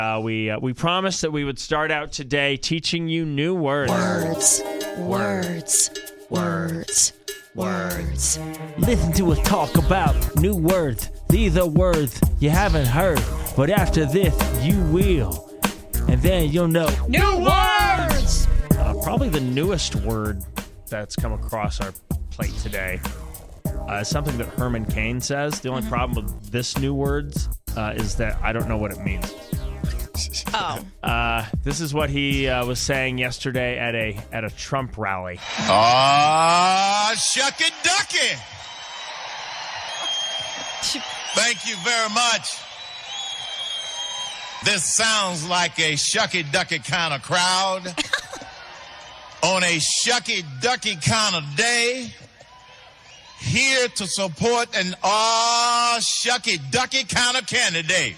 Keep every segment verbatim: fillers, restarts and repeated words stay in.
Uh, we uh, we promised that we would start out today teaching you new words. Words, words, words, words. Listen to us talk about new words. These are words you haven't heard, but after this you will, and then you'll know New words! Uh, probably the newest word that's come across our plate today uh, is something that Herman Cain says. The only mm-hmm. problem with this new words uh, is that I don't know what it means. Oh. Uh, this is what he uh, was saying yesterday at a at a Trump rally. Ah, shucky ducky. Thank you very much. This sounds like a shucky ducky kind of crowd on a shucky ducky kind of day, here to support an ah shucky ducky kind of candidate.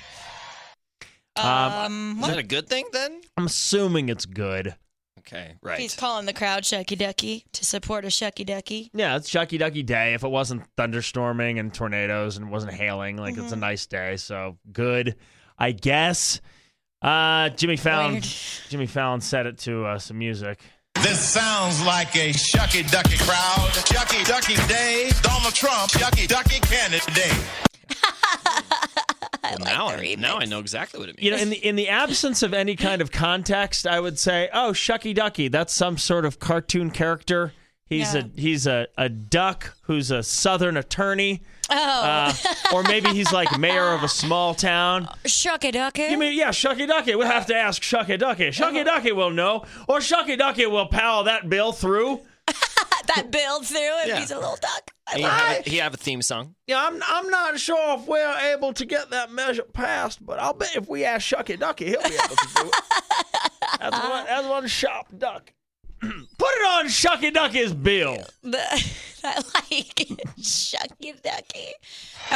Um, Is that a good thing then? I'm assuming it's good. Okay, right. He's calling the crowd Shucky Ducky to support a Shucky Ducky. Yeah, it's Shucky Ducky Day. If it wasn't thunderstorming and tornadoes and it wasn't hailing, like mm-hmm. it's a nice day. So good, I guess. Uh, Jimmy Fallon. Weird. Jimmy Fallon said it to uh, some music. This sounds like a shucky ducky crowd. Shucky ducky day. Donald Trump, shucky ducky candidate. I well, like now, the I, remix. now I know exactly what it means. You know, in the in the absence of any kind of context, I would say, "Oh, Shucky Ducky, that's some sort of cartoon character. He's Yeah. a he's a, a duck who's a Southern attorney, Oh. uh, or maybe he's like mayor of a small town." Shucky Ducky. You mean, yeah, Shucky Ducky. We'll have to ask Shucky Ducky. Shucky Ducky will know, or Shucky Ducky will power that bill through. that builds through if Yeah. he's a little duck. I he, love have it. a, he have a theme song. Yeah, I'm I'm not sure if we're able to get that measure passed, but I'll bet if we ask Shucky Ducky, he'll be able to do it. That's one, that's one sharp duck. Put it on Shucky Ducky's bill. The, I like it. Shucky Ducky. Oh,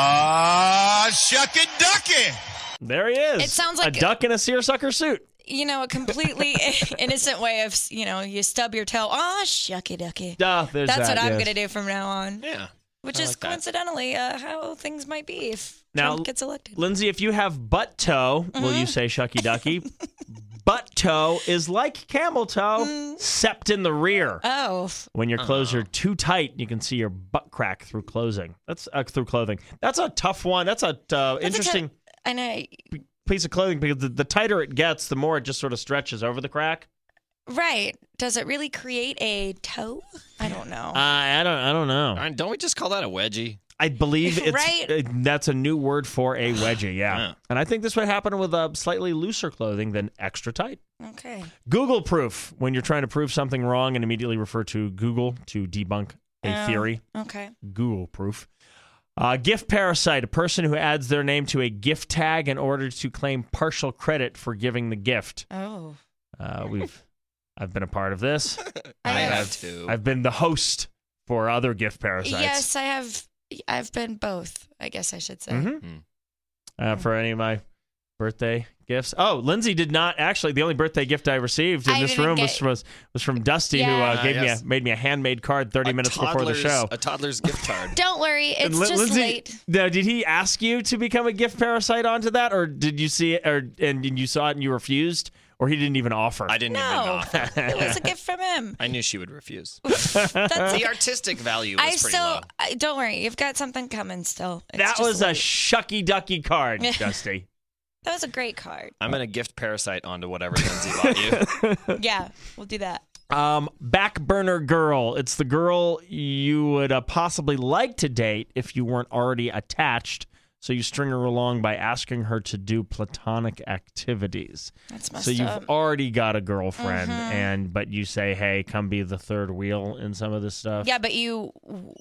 Ah, shucky ducky. There he is. It sounds like- a duck in a seersucker suit. you know, a completely innocent way of, you know, you stub your toe. Oh, Shucky Ducky. Ah, there's That's that, what I'm yes. going to do from now on. Yeah. Which I is like that. coincidentally uh, how things might be if Now, Trump gets elected. Lindsay, if you have butt toe, will Mm-hmm. you say Shucky Ducky? Butt toe is like camel toe, Mm. except in the rear. Oh, When your clothes are too tight, you can see your butt crack through clothing. That's uh, through clothing. That's a tough one. That's a uh, That's a interesting tou- I know. piece of clothing because the, the tighter it gets, the more it just sort of stretches over the crack. Right. Does it really create a toe? I don't know. Uh, I don't. I don't know. All right, don't we just call that a wedgie? I believe it's Right? uh, that's a new word for a wedgie. Yeah, Yeah. and I think this would happen with uh, slightly looser clothing than extra tight. Okay. Google proof, when you're trying to prove something wrong and immediately refer to Google to debunk a Um, theory. Okay. Google proof. Uh, gift parasite, a person who adds their name to a gift tag in order to claim partial credit for giving the gift. Oh. Uh, we've, I've been a part of this. I I have- have too. I've been the host for other gift parasites. Yes, I have. I've been both, I guess I should say. Mhm. Hmm. Uh, for any of my birthday gifts. Oh, Lindsay did not actually. The only birthday gift I received in I this didn't room was get- from was, was from Dusty, who Yeah. uh, gave Ah, yes. me a, made me a handmade card thirty A minutes before the toddler's- show. A toddler's gift card. Don't worry, it's And Lin- just Lindsay, late. Now, did he ask you to become a gift parasite onto that, or did you see it, or and you saw it and you refused, or he didn't even offer? I didn't even No, offer. it was a gift from him. I knew she would refuse. That's The artistic value was I pretty still. low. I, don't worry, you've got something coming still. It's that just was a late. shucky ducky card, Dusty. That was a great card. I'm going to gift parasite onto whatever Lindsay bought you. Yeah, we'll do that. Um, back burner girl. It's the girl you would uh, possibly like to date if you weren't already attached. So you string her along by asking her to do platonic activities. That's messed So you've up. already got a girlfriend, Mhm. and but you say, "Hey, come be the third wheel in some of this stuff." Yeah, but you w-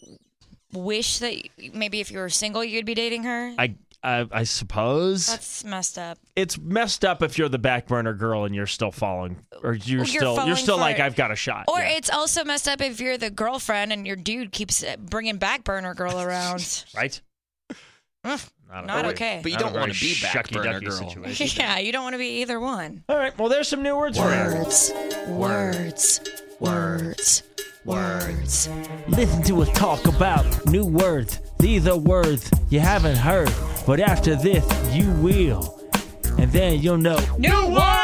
wish that maybe if you were single, you'd be dating her. I, I, I suppose That's messed up. it's messed up if you're the back burner girl and you're still falling, or you're Well, you're still falling you're still for like, it. "I've got a shot." Or Yeah. it's also messed up if you're the girlfriend and your dude keeps uh, bringing back burner girl around. right. Ugh, Not, a not very- okay. But you not a don't want very to be back shucky burner ducky girl. situation. Yeah, you don't want to be either one. All right. Well, there's some new words for you. Words, words, words, words. Listen to us talk about new words. These are words you haven't heard, but after this, you will. and then you'll know. New one.